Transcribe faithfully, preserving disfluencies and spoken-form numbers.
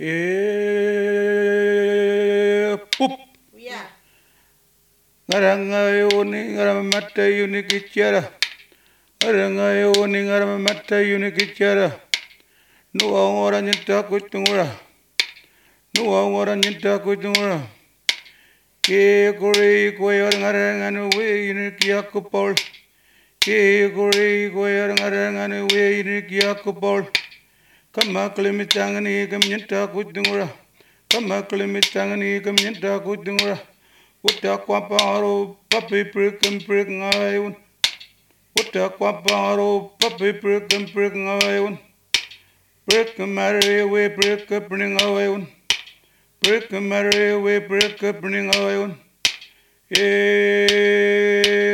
e pup Yeah. ngarangayo ni ngaramatayo ni kichara ngarangayo ni ngaramatayo ni kichara nuwa ngora nyita kutungura nuwa ngora nyita kutungura ke kore koyor ngaranganu we ni kiakupol ke kore koyor ngaranganu we ni kiakupol kama klimitangani kam nyita kutungura kama klimitangani kam nyita kutungura uta kwa paro papi prikam prik ngayun uta kwa paro papi prikam prik ngayun prik mare we prik pring ngayun prik mare we prik pring ngayun e